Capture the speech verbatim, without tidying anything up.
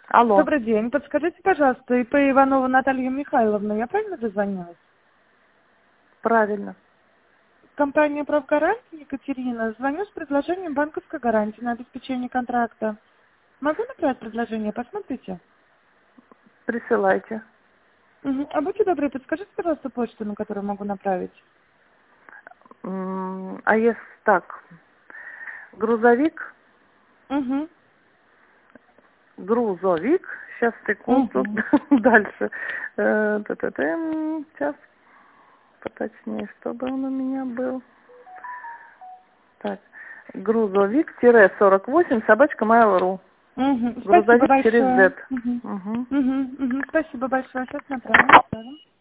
Алло. Добрый день. Подскажите, пожалуйста, ИП Иванова Наталья Михайловна, я правильно дозвонилась? Правильно. Компания «Правгаранти» Екатерина. Звоню с предложением банковской гарантии на обеспечение контракта. Могу направить предложение? Посмотрите. Присылайте. Угу. А будьте добры, подскажите, пожалуйста, почту, на которую могу направить. М, А если так, грузовик, Угу. грузовик, сейчас секунду, Угу. дальше. Э, та-та-там, Сейчас, поточнее, чтобы он у меня был. Так, грузовик-сорок восемь собачка mail.ru. Угу. Спасибо Грузовик через большое. Z. Угу. Угу. Угу. Угу. Спасибо большое. Сейчас направим.